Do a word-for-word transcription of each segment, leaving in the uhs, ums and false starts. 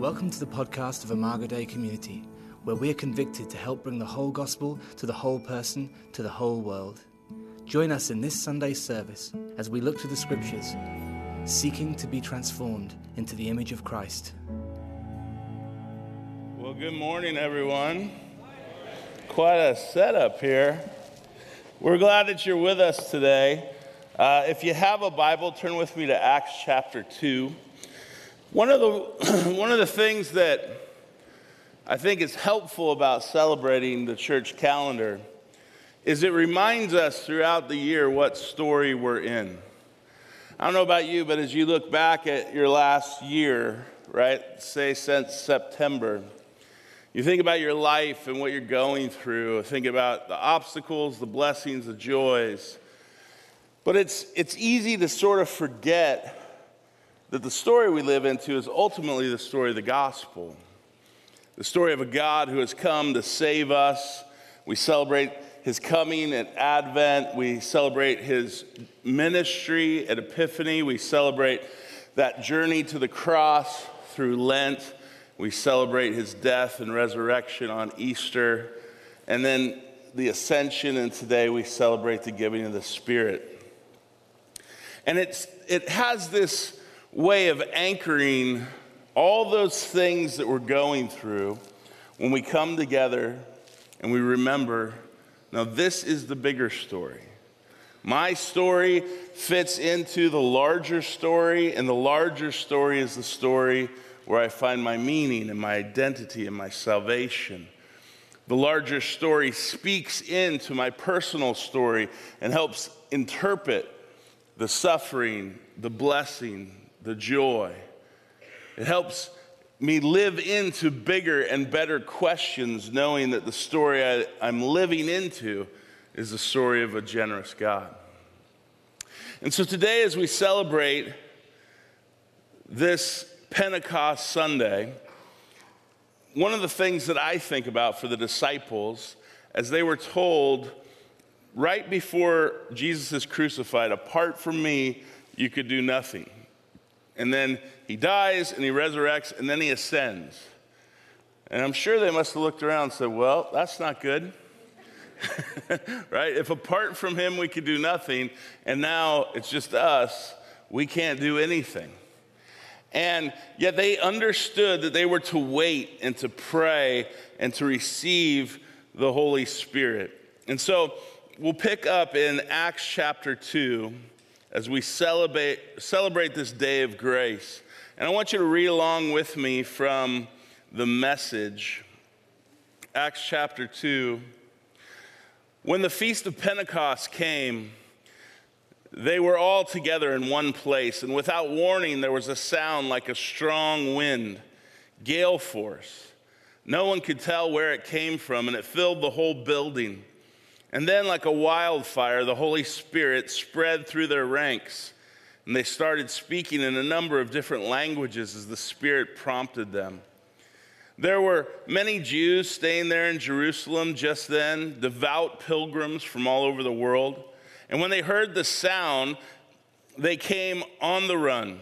Welcome to the podcast of Imago Dei Community, where we are convicted to help bring the whole gospel to the whole person, to the whole world. Join us in this Sunday service as we look to the scriptures, seeking to be transformed into the image of Christ. Well, good morning, everyone. Quite a setup here. We're glad that you're with us today. Uh, if you have a Bible, turn with me to Acts chapter two. One of the one of the things that I think is helpful about celebrating the church calendar is it reminds us throughout the year what story we're in. I don't know about you, but as you look back at your last year, right, say since September, you think about your life and what you're going through, think about the obstacles, the blessings, the joys. But it's it's easy to sort of forget that the story we live into is ultimately the story of the gospel. The story of a God who has come to save us. We celebrate his coming at Advent. We celebrate his ministry at Epiphany. We celebrate that journey to the cross through Lent. We celebrate his death and resurrection on Easter. And then the ascension, and today we celebrate the giving of the Spirit. And it's it has this way of anchoring all those things that we're going through when we come together and we remember, now this is the bigger story. My story fits into the larger story, and the larger story is the story where I find my meaning and my identity and my salvation. The larger story speaks into my personal story and helps interpret the suffering, the blessing, the joy. It helps me live into bigger and better questions, knowing that the story I, I'm living into is the story of a generous God. And so today, as we celebrate this Pentecost Sunday, one of the things that I think about for the disciples, as they were told right before Jesus is crucified, apart from me, you could do nothing. And then he dies and he resurrects and then he ascends. And I'm sure they must have looked around and said, well, that's not good. Right? If apart from him we could do nothing, and now it's just us, we can't do anything. And yet they understood that they were to wait and to pray and to receive the Holy Spirit. And so we'll pick up in Acts chapter two as we celebrate, celebrate this day of grace. And I want you to read along with me from the Message, Acts chapter two. When the Feast of Pentecost came, they were all together in one place, and without warning, there was a sound like a strong wind, gale force. No one could tell where it came from, and it filled the whole building. And then, like a wildfire, the Holy Spirit spread through their ranks, and they started speaking in a number of different languages as the Spirit prompted them. There were many Jews staying there in Jerusalem just then, devout pilgrims from all over the world. And when they heard the sound, they came on the run.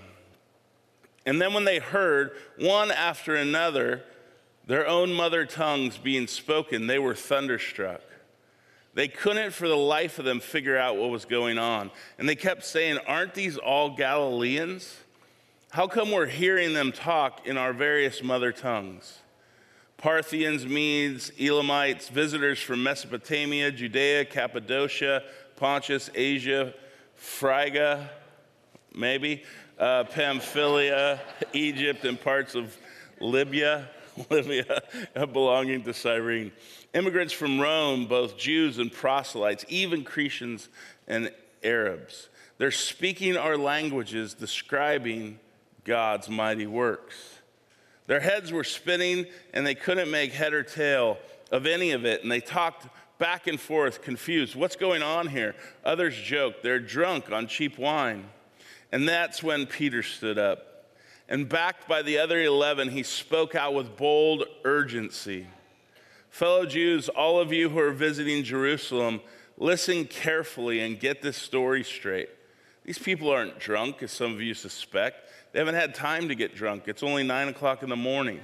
And then when they heard, one after another, their own mother tongues being spoken, they were thunderstruck. They couldn't for the life of them figure out what was going on. And they kept saying, aren't these all Galileans? How come we're hearing them talk in our various mother tongues? Parthians, Medes, Elamites, visitors from Mesopotamia, Judea, Cappadocia, Pontus, Asia, Phrygia, maybe, uh, Pamphylia, Egypt, and parts of Libya, Libya belonging to Cyrene. Immigrants from Rome, both Jews and proselytes, even Cretans and Arabs. They're speaking our languages, describing God's mighty works. Their heads were spinning, and they couldn't make head or tail of any of it, and they talked back and forth, confused. What's going on here? Others joked, they're drunk on cheap wine. And that's when Peter stood up. And backed by the other eleven, he spoke out with bold urgency. Fellow Jews, all of you who are visiting Jerusalem, listen carefully and get this story straight. These people aren't drunk, as some of you suspect. They haven't had time to get drunk. It's only nine o'clock in the morning.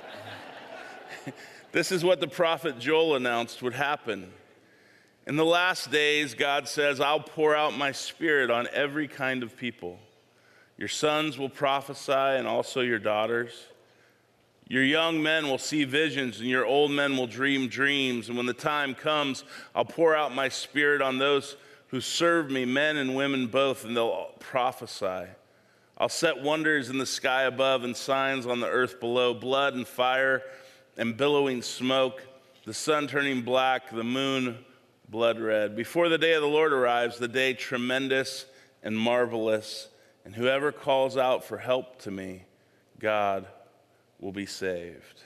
This is what the prophet Joel announced would happen. In the last days, God says, I'll pour out my spirit on every kind of people. Your sons will prophesy and also your daughters. Your young men will see visions and your old men will dream dreams. And when the time comes, I'll pour out my spirit on those who serve me, men and women both, and they'll prophesy. I'll set wonders in the sky above and signs on the earth below, blood and fire and billowing smoke, the sun turning black, the moon blood red. Before the day of the Lord arrives, the day tremendous and marvelous, and whoever calls out for help to me, God will be saved.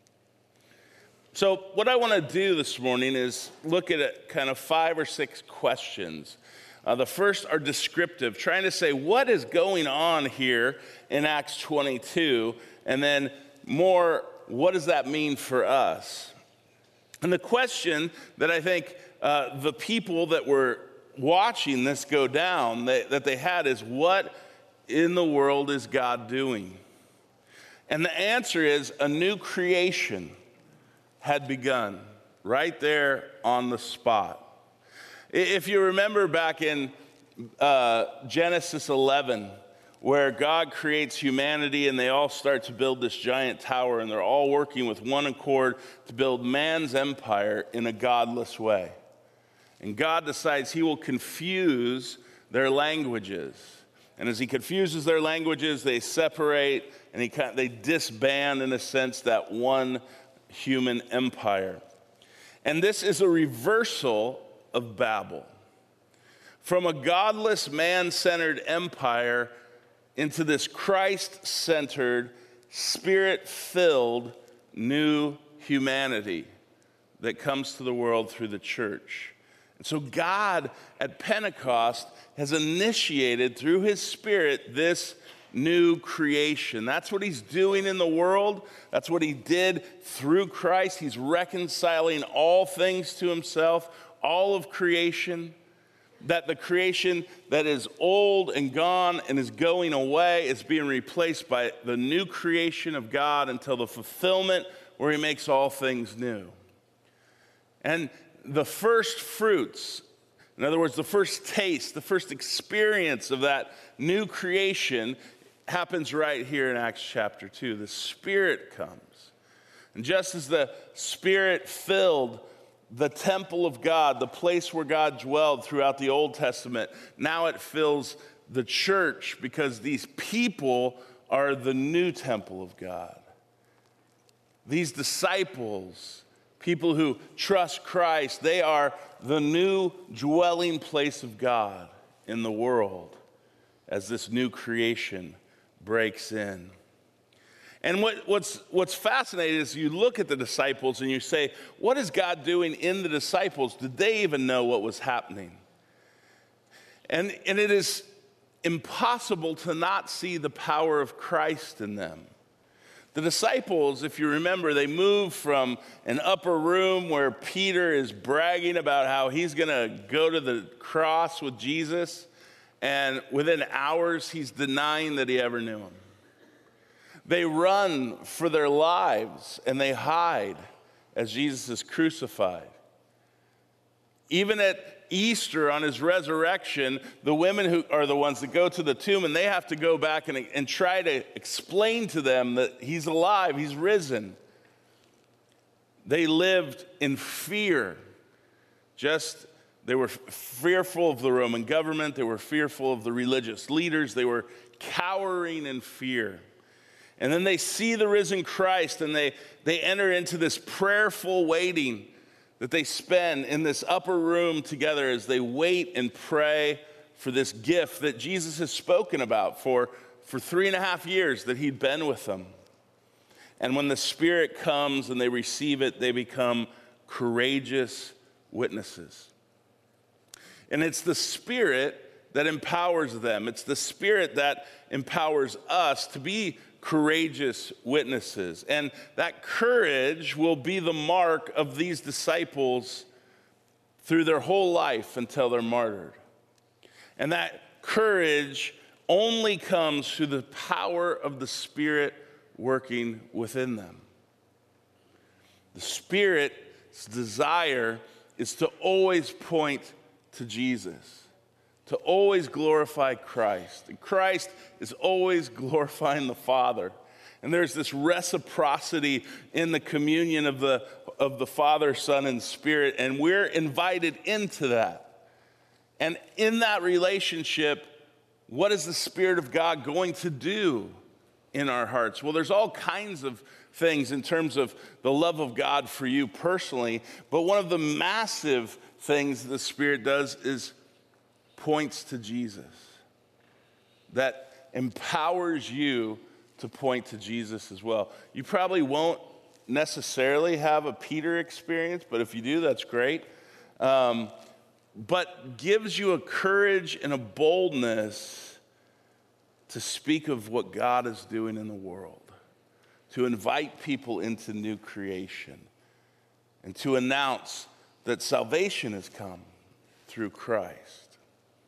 So what I want to do this morning is look at kind of five or six questions. Uh, the first are descriptive, trying to say what is going on here in Acts twenty-two, and then more, what does that mean for us? And the question that I think uh, the people that were watching this go down, they, that they had is, what in the world is God doing? And the answer is a new creation had begun right there on the spot. If you remember back in uh, Genesis eleven, where God creates humanity and they all start to build this giant tower and they're all working with one accord to build man's empire in a godless way. And God decides he will confuse their languages. And as he confuses their languages, they separate and he kind of, they disband, in a sense, that one human empire. And this is a reversal of Babel. From a godless, man-centered empire into this Christ-centered, spirit-filled new humanity that comes to the world through the church. And so God at Pentecost has initiated through his Spirit this new creation. That's what he's doing in the world. That's what he did through Christ. He's reconciling all things to himself, all of creation. That the creation that is old and gone and is going away is being replaced by the new creation of God until the fulfillment where he makes all things new. And the first fruits, in other words, the first taste, the first experience of that new creation happens right here in Acts chapter two. The Spirit comes. And just as the Spirit filled the temple of God, the place where God dwelled throughout the Old Testament, now it fills the church because these people are the new temple of God. These disciples, people who trust Christ, they are the new dwelling place of God in the world as this new creation breaks in. And what, what's, what's fascinating is you look at the disciples and you say, what is God doing in the disciples? Did they even know what was happening? And, and it is impossible to not see the power of Christ in them. The disciples, if you remember, they moved from an upper room where Peter is bragging about how he's going to go to the cross with Jesus, and within hours he's denying that he ever knew him. They run for their lives and they hide as Jesus is crucified. Even at Easter on his resurrection, the women who are the ones that go to the tomb and they have to go back and, and try to explain to them that he's alive, he's risen. They lived in fear. Just, they were fearful of the Roman government, they were fearful of the religious leaders, they were cowering in fear. And then they see the risen Christ and they, they enter into this prayerful waiting that they spend in this upper room together as they wait and pray for this gift that Jesus has spoken about for, for three and a half years that he'd been with them. And when the Spirit comes and they receive it, they become courageous witnesses. And it's the Spirit that empowers them. It's the Spirit that empowers us to be courageous witnesses. And that courage will be the mark of these disciples through their whole life until they're martyred. And that courage only comes through the power of the Spirit working within them. The Spirit's desire is to always point to Jesus, to always glorify Christ. And Christ is always glorifying the Father. And there's this reciprocity in the communion of the, of the Father, Son, and Spirit, and we're invited into that. And in that relationship, what is the Spirit of God going to do in our hearts? Well, there's all kinds of things in terms of the love of God for you personally, but one of the massive things the Spirit does is points to Jesus. That empowers you to point to Jesus as well. You probably won't necessarily have a Peter experience, but if you do, that's great. Um, but gives you a courage and a boldness to speak of what God is doing in the world, to invite people into new creation, and to announce that salvation has come through Christ.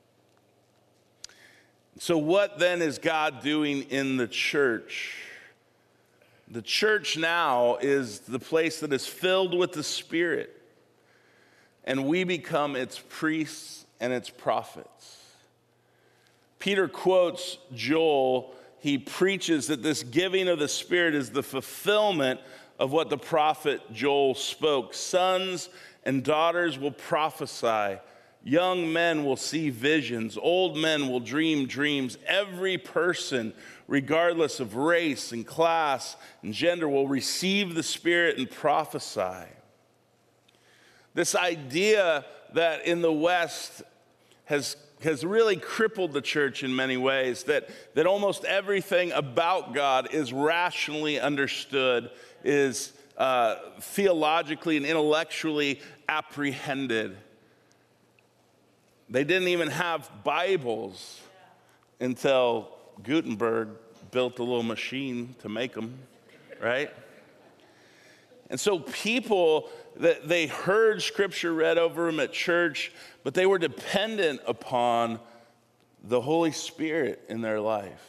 So what then is God doing in the church? The church now is the place that is filled with the Spirit, and we become its priests and its prophets. Peter quotes Joel. He preaches that this giving of the Spirit is the fulfillment of what the prophet Joel spoke. Sons and daughters will prophesy. Young men will see visions. Old men will dream dreams. Every person, regardless of race and class and gender, will receive the Spirit and prophesy. This idea that in the West has, has really crippled the church in many ways, that, that almost everything about God is rationally understood, is uh, theologically and intellectually apprehended. They didn't even have Bibles until Gutenberg built a little machine to make them, right? And so people, they heard Scripture read over them at church, but they were dependent upon the Holy Spirit in their life.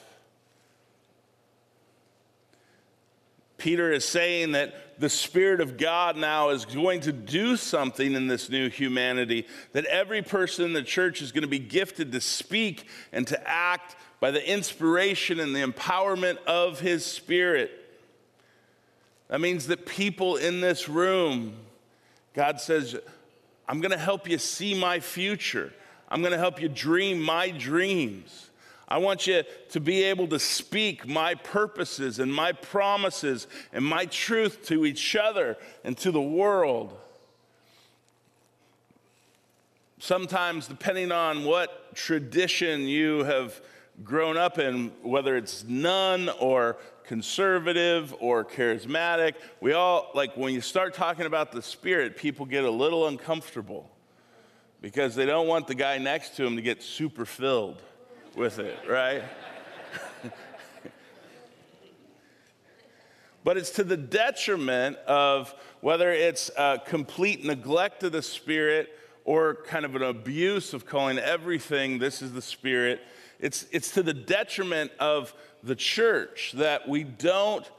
Peter is saying that the Spirit of God now is going to do something in this new humanity, that every person in the church is going to be gifted to speak and to act by the inspiration and the empowerment of His Spirit. That means that people in this room, God says, I'm going to help you see my future. I'm going to help you dream my dreams. I want you to be able to speak my purposes and my promises and my truth to each other and to the world. Sometimes, depending on what tradition you have grown up in, whether it's none or conservative or charismatic, we all, like when you start talking about the Spirit, people get a little uncomfortable because they don't want the guy next to them to get super filled with it, right? But it's to the detriment of whether it's a complete neglect of the Spirit or kind of an abuse of calling everything this is the Spirit. It's, it's to the detriment of the church that we don't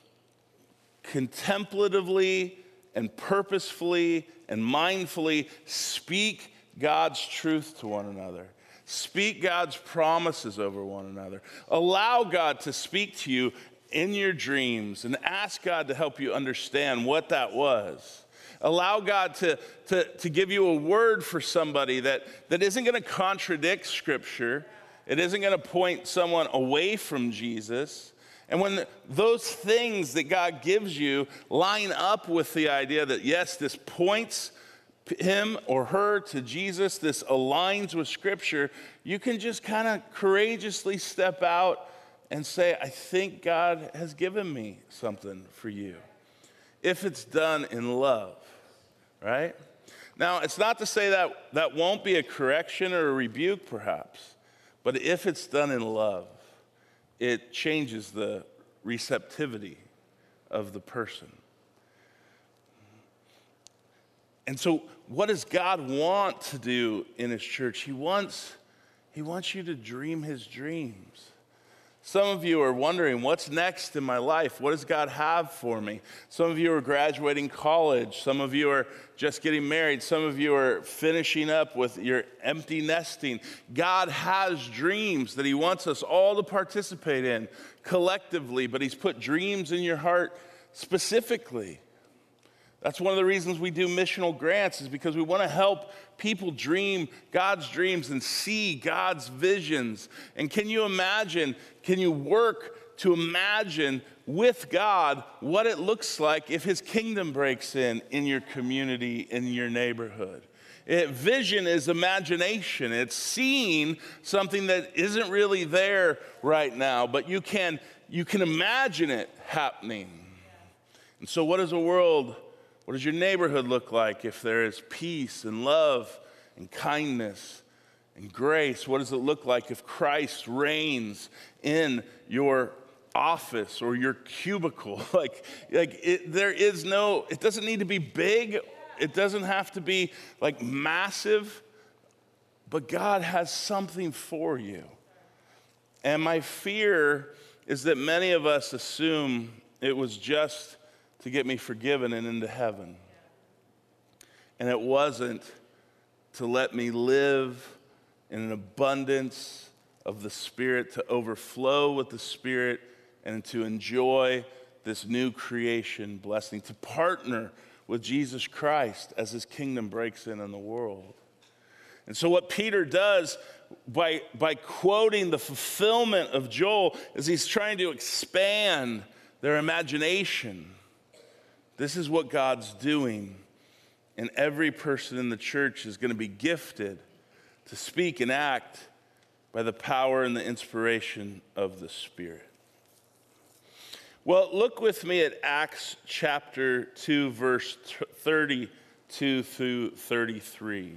contemplatively and purposefully and mindfully speak God's truth to one another. Speak God's promises over one another. Allow God to speak to you in your dreams and ask God to help you understand what that was. Allow God to, to, to give you a word for somebody that, that isn't going to contradict Scripture. It isn't going to point someone away from Jesus. And when the, those things that God gives you line up with the idea that, yes, this points him or her to Jesus, this aligns with Scripture, you can just kind of courageously step out and say, I think God has given me something for you. If it's done in love, right? Now, it's not to say that that won't be a correction or a rebuke, perhaps. But if it's done in love, it changes the receptivity of the person. And so what does God want to do in His church? He wants, He wants you to dream his dreams. Some of you are wondering, what's next in my life? What does God have for me? Some of you are graduating college. Some of you are just getting married. Some of you are finishing up with your empty nesting. God has dreams that he wants us all to participate in collectively, but he's put dreams in your heart specifically. That's one of the reasons we do missional grants, is because we want to help people dream God's dreams and see God's visions. And can you imagine, can you work to imagine with God what it looks like if his kingdom breaks in in your community, in your neighborhood? It, vision is imagination. It's seeing something that isn't really there right now, but you can, you can imagine it happening. And so what does a world What does your neighborhood look like if there is peace and love and kindness and grace? What does it look like if Christ reigns in your office or your cubicle? Like, like it, there is no, it doesn't need to be big. It doesn't have to be like massive, but God has something for you. And my fear is that many of us assume it was just to get me forgiven and into heaven. And it wasn't to let me live in an abundance of the Spirit, to overflow with the Spirit, and to enjoy this new creation blessing, to partner with Jesus Christ as his kingdom breaks in in the world. And so what Peter does by, by quoting the fulfillment of Joel is he's trying to expand their imagination. This is what God's doing, and every person in the church is going to be gifted to speak and act by the power and the inspiration of the Spirit. Well, look with me at Acts chapter two, verse thirty-two through thirty-three.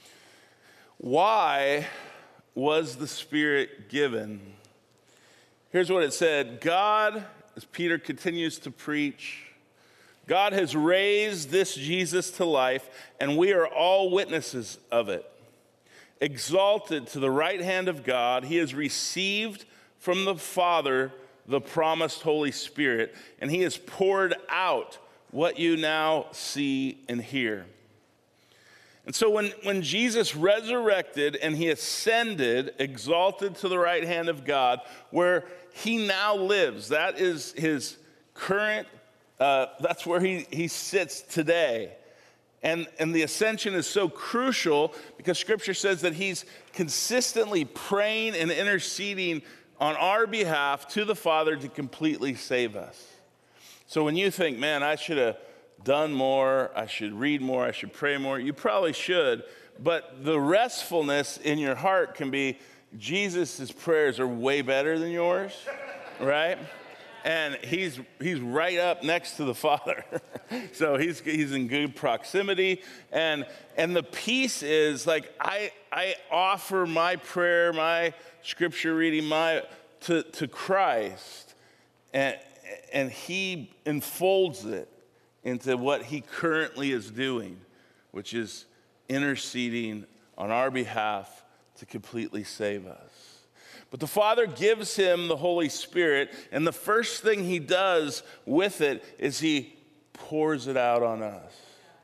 Why was the Spirit given? Here's what it said. God, as Peter continues to preach, God has raised this Jesus to life, and we are all witnesses of it. Exalted to the right hand of God, he has received from the Father the promised Holy Spirit, and he has poured out what you now see and hear. And so when, when Jesus resurrected and he ascended, exalted to the right hand of God, where he now lives, that is his current Uh, that's where he, he sits today. And, and the ascension is so crucial because Scripture says that he's consistently praying and interceding on our behalf to the Father to completely save us. So when you think, man, I should have done more, I should read more, I should pray more, you probably should. But the restfulness in your heart can be, Jesus' prayers are way better than yours, right? And he's he's right up next to the Father. So he's he's in good proximity. And and the peace is like I I offer my prayer, my scripture reading, my to, to Christ, and and he enfolds it into what he currently is doing, which is interceding on our behalf to completely save us. But the Father gives him the Holy Spirit, and the first thing he does with it is he pours it out on us.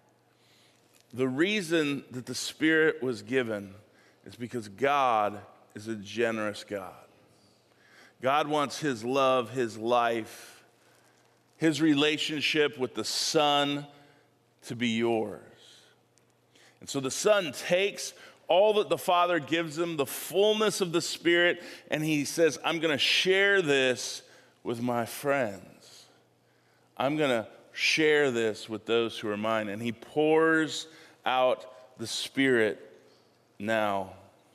The reason that the Spirit was given is because God is a generous God. God wants his love, his life, his relationship with the Son to be yours. And so the Son takes all that the Father gives him, the fullness of the Spirit, and he says, I'm going to share this with my friends. I'm going to share this with those who are mine. And he pours out the Spirit now.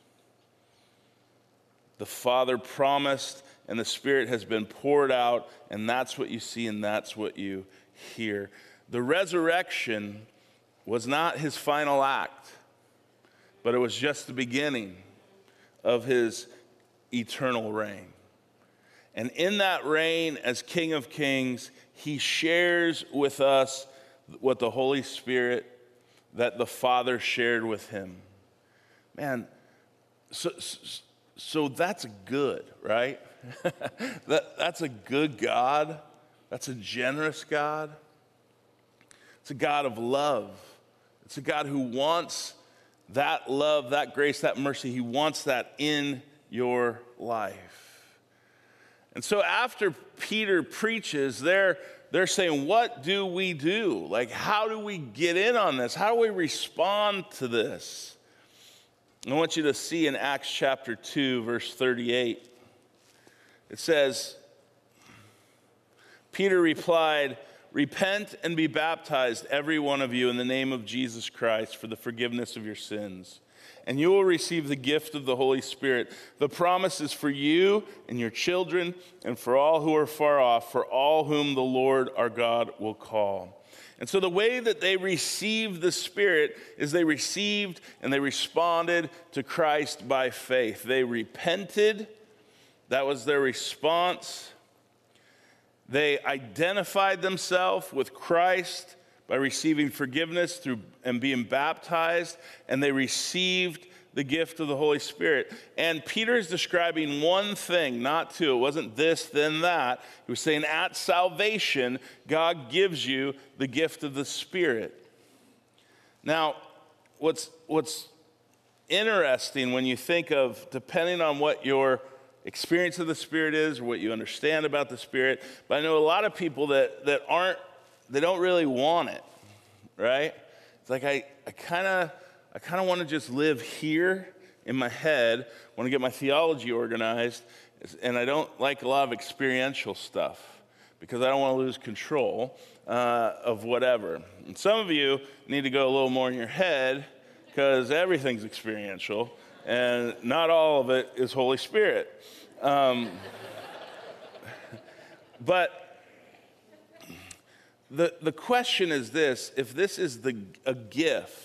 The Father promised, and the Spirit has been poured out, and that's what you see and that's what you hear. The resurrection was not his final act, but it was just the beginning of his eternal reign. And in that reign as King of Kings, he shares with us what the Holy Spirit that the Father shared with him. Man, so, so so that's good, right? that, that's a good God. That's a generous God. It's a God of love. It's a God who wants that love, that grace, that mercy. He wants that in your life. And so after Peter preaches, they're, they're saying, what do we do? Like, how do we get in on this? How do we respond to this? I want you to see in Acts chapter two, verse thirty-eight. It says, Peter replied, repent and be baptized, every one of you, in the name of Jesus Christ for the forgiveness of your sins, and you will receive the gift of the Holy Spirit. The promise is for you and your children and for all who are far off, for all whom the Lord our God will call. And so the way that they received the Spirit is they received and they responded to Christ by faith. They repented. That was their response. They identified themselves with Christ by receiving forgiveness through and being baptized, and they received the gift of the Holy Spirit. And Peter is describing one thing, not two. It wasn't this, then that. He was saying at salvation, God gives you the gift of the Spirit. Now, what's, what's interesting when you think of, depending on what your experience of the Spirit is or what you understand about the Spirit, but I know a lot of people that, that aren't, they don't really want it, right? It's like I, I kind of I kind of want to just live here in my head, want to get my theology organized, and I don't like a lot of experiential stuff because I don't want to lose control uh, of whatever. And some of you need to go a little more in your head because everything's experiential, and not all of it is Holy Spirit. Um, but the, the question is this: if this is the, a gift,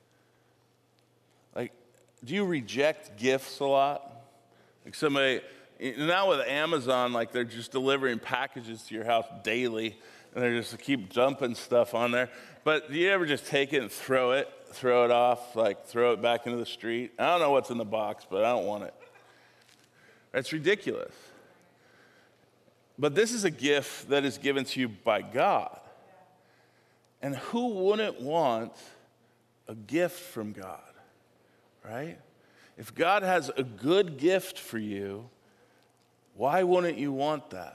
like, do you reject gifts a lot? Like somebody, now with Amazon, like they're just delivering packages to your house daily, and they're just keep dumping stuff on there. But do you ever just take it and throw it, throw it off, like throw it back into the street? I don't know what's in the box, but I don't want it. That's ridiculous. But this is a gift that is given to you by God. And who wouldn't want a gift from God? Right? If God has a good gift for you, why wouldn't you want that?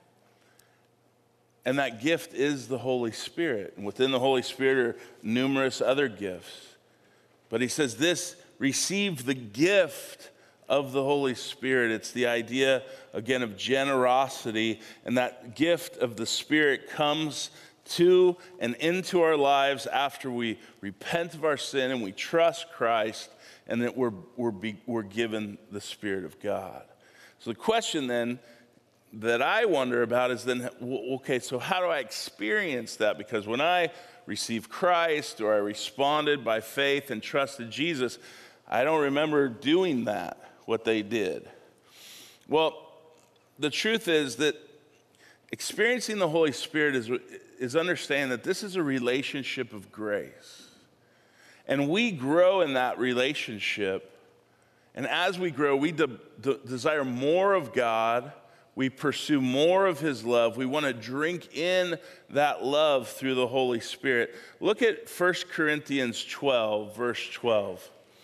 And that gift is the Holy Spirit. And within the Holy Spirit are numerous other gifts. But he says this, receive the gift of the Holy Spirit. It's the idea, again, of generosity. And that gift of the Spirit comes to and into our lives after we repent of our sin and we trust Christ, and that we're, we're, be, we're given the Spirit of God. So the question then that I wonder about is then, okay, so how do I experience that? Because when I received Christ or I responded by faith and trusted Jesus, I don't remember doing that, what they did. Well, the truth is that experiencing the Holy Spirit is, is understanding that this is a relationship of grace. And we grow in that relationship. And as we grow, we de- de- desire more of God. We pursue more of his love. We want to drink in that love through the Holy Spirit. Look at First Corinthians twelve, verse twelve.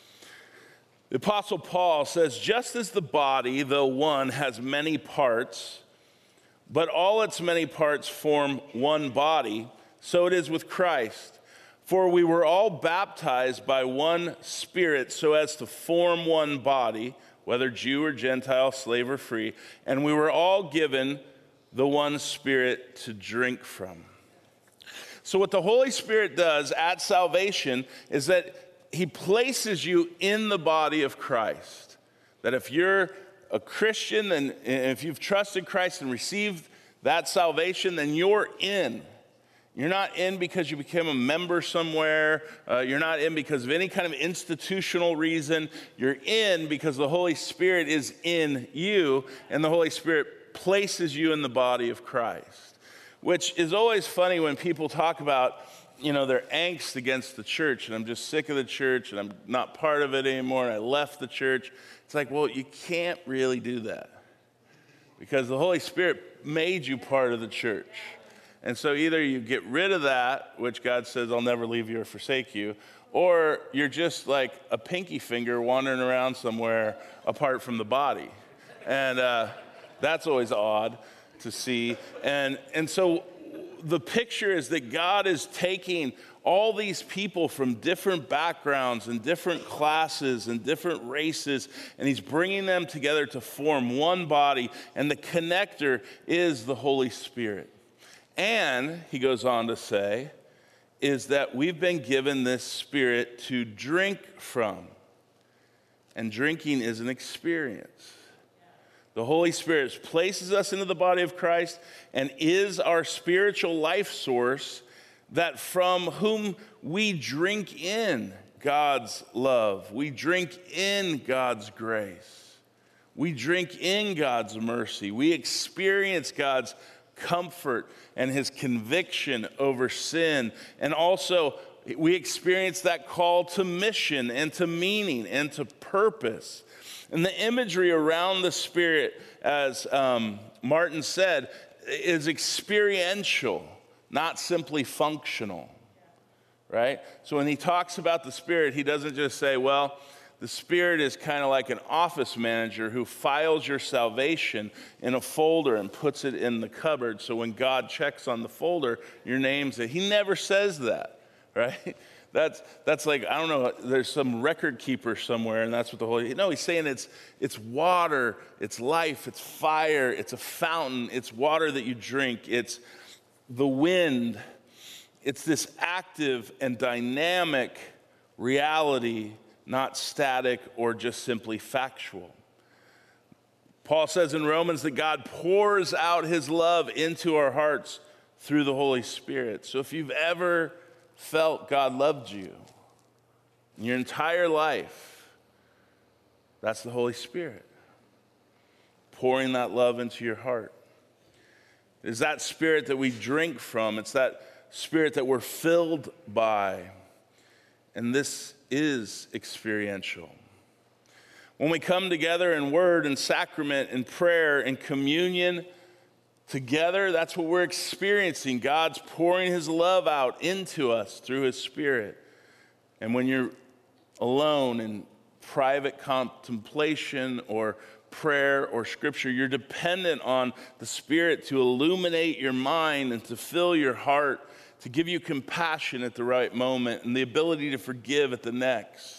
The Apostle Paul says, just as the body, though one, has many parts, but all its many parts form one body, so it is with Christ. For we were all baptized by one Spirit so as to form one body, whether Jew or Gentile, slave or free, and we were all given the one Spirit to drink from. So what the Holy Spirit does at salvation is that he places you in the body of Christ. That if you're a Christian and if you've trusted Christ and received that salvation, then you're in. You're not in because you became a member somewhere. Uh, you're not in because of any kind of institutional reason. You're in because the Holy Spirit is in you, and the Holy Spirit places you in the body of Christ. Which is always funny when people talk about you know, their angst against the church, and I'm just sick of the church, and I'm not part of it anymore, and I left the church. It's like, well, you can't really do that because the Holy Spirit made you part of the church. And so either you get rid of that, which God says, I'll never leave you or forsake you, or you're just like a pinky finger wandering around somewhere apart from the body. And uh, that's always odd to see. And, and so the picture is that God is taking all these people from different backgrounds and different classes and different races, and he's bringing them together to form one body, and the connector is the Holy Spirit. And, he goes on to say, is that we've been given this Spirit to drink from. And drinking is an experience. The Holy Spirit places us into the body of Christ and is our spiritual life source, that from whom we drink in God's love. We drink in God's grace. We drink in God's mercy. We experience God's comfort and his conviction over sin. And also, we experience that call to mission and to meaning and to purpose. And the imagery around the Spirit, as um, Martin said, is experiential, not simply functional, right? So when he talks about the Spirit, he doesn't just say, well, the Spirit is kind of like an office manager who files your salvation in a folder and puts it in the cupboard, so when God checks on the folder, your name's there. He never says that, right? That's that's like, I don't know, there's some record keeper somewhere, and that's what the Holy... No, he's saying it's it's water, it's life, it's fire, it's a fountain, it's water that you drink, it's the wind. It's this active and dynamic reality, not static or just simply factual. Paul says in Romans that God pours out his love into our hearts through the Holy Spirit. So if you've ever felt God loved you in your entire life, that's the Holy Spirit pouring that love into your heart. It's that Spirit that we drink from. It's that Spirit that we're filled by. And this is experiential. When we come together in word and sacrament and prayer and communion together, that's what we're experiencing. God's pouring his love out into us through his Spirit. And when you're alone in private contemplation or prayer or scripture, you're dependent on the Spirit to illuminate your mind and to fill your heart, to give you compassion at the right moment and the ability to forgive at the next.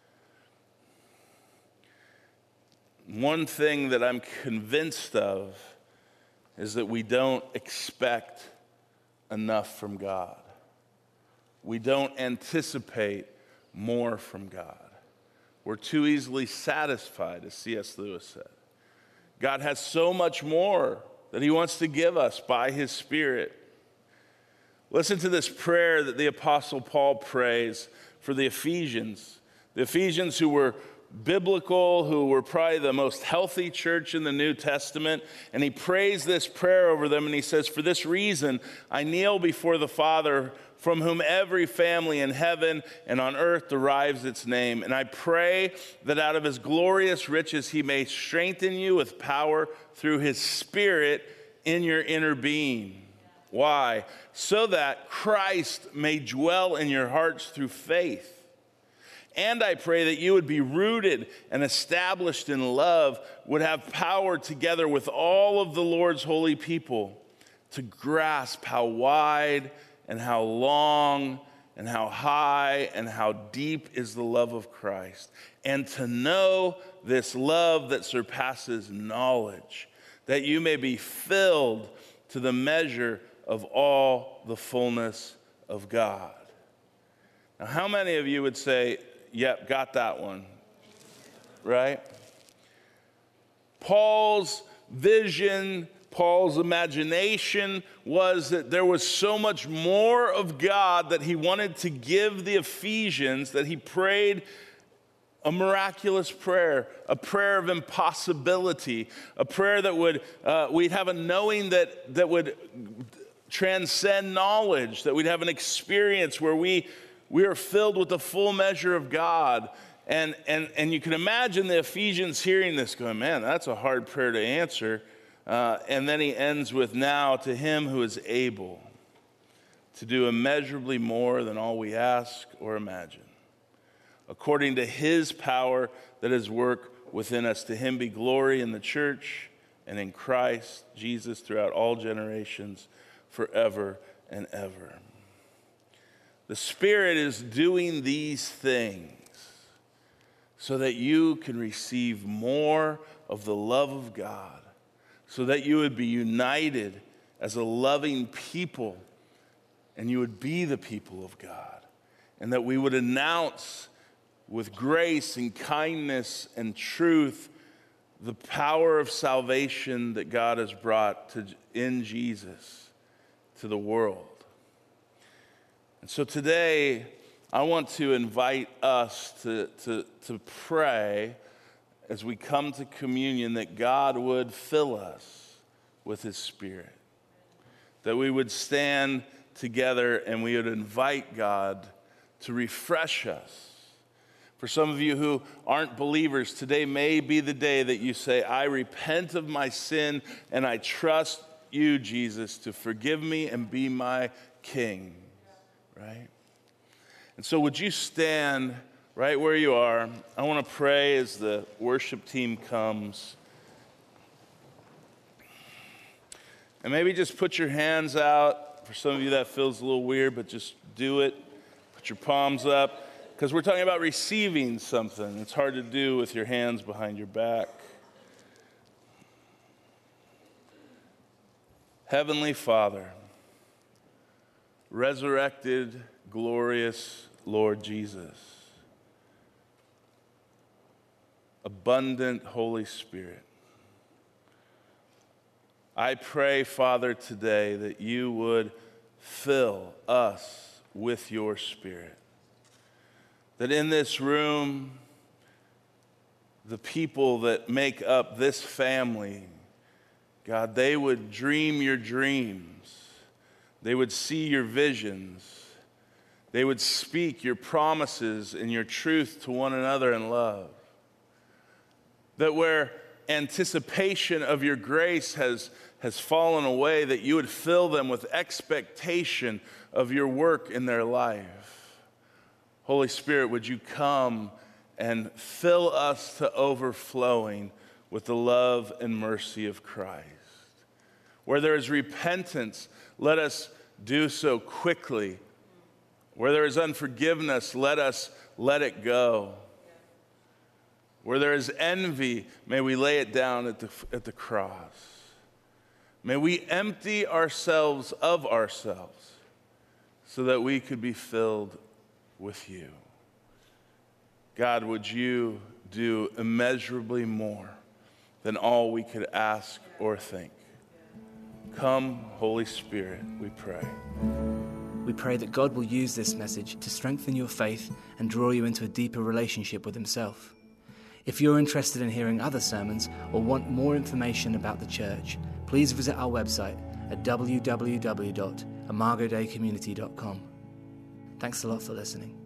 One thing that I'm convinced of is that we don't expect enough from God. We don't anticipate more from God. We're too easily satisfied, as C S Lewis said. God has so much more that he wants to give us by his Spirit. Listen to this prayer that the Apostle Paul prays for the Ephesians. The Ephesians who were biblical, who were probably the most healthy church in the New Testament. And he prays this prayer over them, and he says, "For this reason, I kneel before the Father, from whom every family in heaven and on earth derives its name. And I pray that out of his glorious riches he may strengthen you with power through his Spirit in your inner being." Why? So that Christ may dwell in your hearts through faith. And I pray that you would be rooted and established in love, would have power together with all of the Lord's holy people to grasp how wide and how long and how high and how deep is the love of Christ, and to know this love that surpasses knowledge, that you may be filled to the measure of all the fullness of God. Now, how many of you would say, yep, got that one, right? Paul's vision, Paul's imagination was that there was so much more of God that he wanted to give the Ephesians, that he prayed a miraculous prayer, a prayer of impossibility, a prayer that would, uh, we'd have a knowing that, that would transcend knowledge, that we'd have an experience where we, we are filled with the full measure of God. And, and, and you can imagine the Ephesians hearing this going, man, that's a hard prayer to answer. Uh, and then he ends with, now to him who is able to do immeasurably more than all we ask or imagine, according to his power that is work within us. To him be glory in the church and in Christ Jesus throughout all generations, forever and ever. The Spirit is doing these things so that you can receive more of the love of God, so that you would be united as a loving people, and you would be the people of God, and that we would announce with grace and kindness and truth the power of salvation that God has brought to, in Jesus to the world. And so today, I want to invite us to, to, to pray as we come to communion that God would fill us with his Spirit, that we would stand together and we would invite God to refresh us. For some of you who aren't believers, today may be the day that you say, I repent of my sin and I trust you, Jesus, to forgive me and be my King, right? And so would you stand right where you are? I want to pray as the worship team comes. And maybe just put your hands out. For some of you that feels a little weird, but just do it. Put your palms up. Because we're talking about receiving something. It's hard to do with your hands behind your back. Heavenly Father, resurrected, glorious Lord Jesus, abundant Holy Spirit, I pray, Father, today that you would fill us with your Spirit. That in this room, the people that make up this family, God, they would dream your dreams. They would see your visions. They would speak your promises and your truth to one another in love. That where anticipation of your grace has, has fallen away, that you would fill them with expectation of your work in their life. Holy Spirit, would you come and fill us to overflowing with the love and mercy of Christ? Where there is repentance, let us do so quickly. Where there is unforgiveness, let us let it go. Where there is envy, may we lay it down at the, at the cross. May we empty ourselves of ourselves so that we could be filled with you. God, would you do immeasurably more than all we could ask or think? Come, Holy Spirit, we pray. We pray that God will use this message to strengthen your faith and draw you into a deeper relationship with himself. If you're interested in hearing other sermons or want more information about the church, please visit our website at w w w dot imago dei community dot com. Thanks a lot for listening.